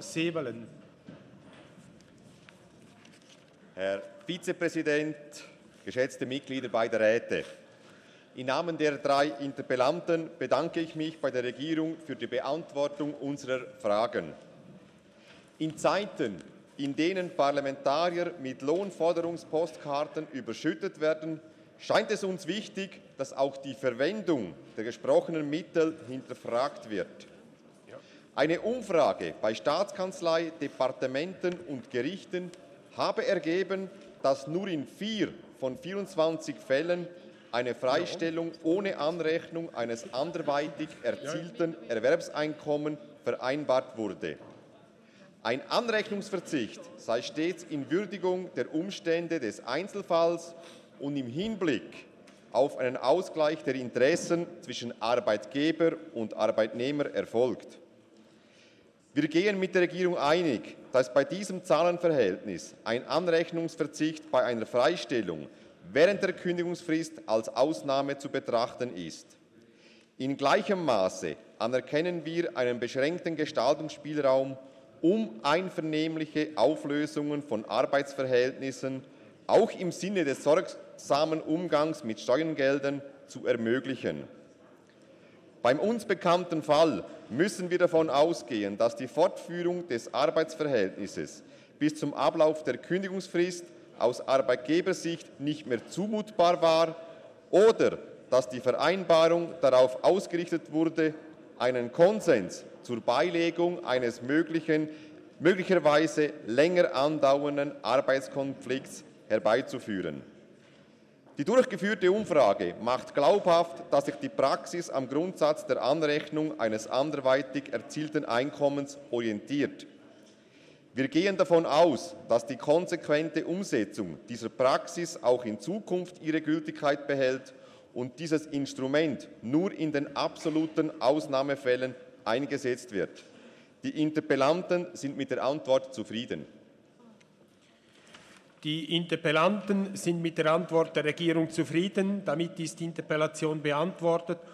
Seewelen. Herr Vizepräsident, geschätzte Mitglieder beider Räte! Im Namen der 3 Interpellanten bedanke ich mich bei der Regierung für die Beantwortung unserer Fragen. In Zeiten, in denen Parlamentarier mit Lohnforderungspostkarten überschüttet werden, scheint es uns wichtig, dass auch die Verwendung der gesprochenen Mittel hinterfragt wird. Eine Umfrage bei Staatskanzlei, Departementen und Gerichten habe ergeben, dass nur in 4 von 24 Fällen eine Freistellung ohne Anrechnung eines anderweitig erzielten Erwerbseinkommens vereinbart wurde. Ein Anrechnungsverzicht sei stets in Würdigung der Umstände des Einzelfalls und im Hinblick auf einen Ausgleich der Interessen zwischen Arbeitgeber und Arbeitnehmer erfolgt. Wir gehen mit der Regierung einig, dass bei diesem Zahlenverhältnis ein Anrechnungsverzicht bei einer Freistellung während der Kündigungsfrist als Ausnahme zu betrachten ist. In gleichem Maße anerkennen wir einen beschränkten Gestaltungsspielraum, um einvernehmliche Auflösungen von Arbeitsverhältnissen auch im Sinne des sorgsamen Umgangs mit Steuergeldern zu ermöglichen. Beim uns bekannten Fall müssen wir davon ausgehen, dass die Fortführung des Arbeitsverhältnisses bis zum Ablauf der Kündigungsfrist aus Arbeitgebersicht nicht mehr zumutbar war oder dass die Vereinbarung darauf ausgerichtet wurde, einen Konsens zur Beilegung eines möglicherweise länger andauernden Arbeitskonflikts herbeizuführen. Die durchgeführte Umfrage macht glaubhaft, dass sich die Praxis am Grundsatz der Anrechnung eines anderweitig erzielten Einkommens orientiert. Wir gehen davon aus, dass die konsequente Umsetzung dieser Praxis auch in Zukunft ihre Gültigkeit behält und dieses Instrument nur in den absoluten Ausnahmefällen eingesetzt wird. Die Interpellanten sind mit der Antwort zufrieden. Die Interpellanten sind mit der Antwort der Regierung zufrieden. Damit ist die Interpellation beantwortet